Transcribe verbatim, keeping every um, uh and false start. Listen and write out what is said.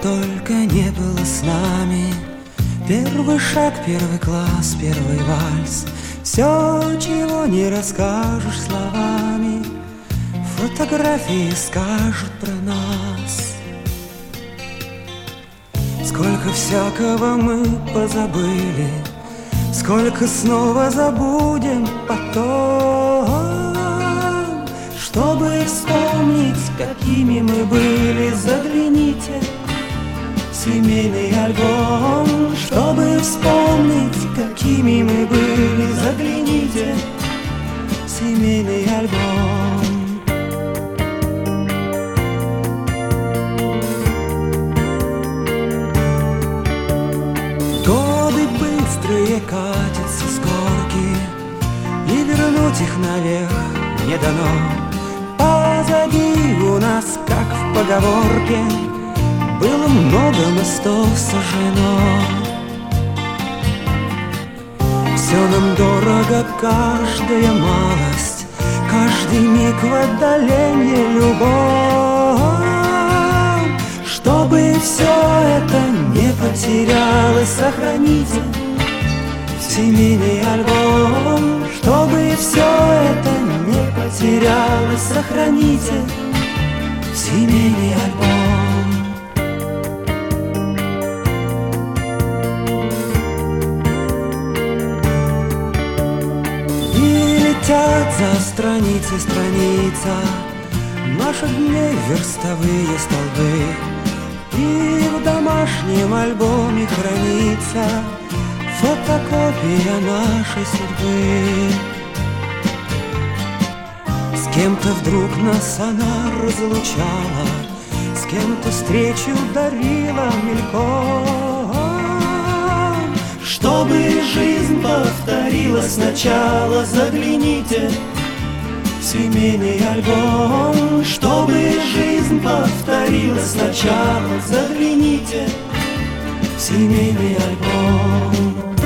только не было с нами. Первый шаг, первый класс, первый вальс. Все, чего не расскажешь словами, фотографии скажут про нас. Сколько всякого мы позабыли, сколько снова забудем потом. Чтобы вспомнить, какими мы были, загляните в семейный альбом. Чтобы вспомнить, какими мы были, загляните в семейный альбом. Годы быстрые катятся с горки, и вернуть их наверх не дано. Позади у нас, как в поговорке, было много мостов сожжено. Все нам дорого, каждая малость, каждый миг в отдалении любовь. Чтобы все это не потерялось, сохраните семейный альбом. Чтобы все это не потерялось, сохраните семейный альбом. И летят за страницей страница наших дней верстовые столбы, и в домашнем альбоме хранится фотокопия нашей судьбы. С кем-то вдруг нас она разлучала, с кем-то встречу дарила мельком. Чтобы жизнь повторилась сначала, загляните в семейный альбом. Чтобы жизнь повторилась сначала, загляните в семейный альбом.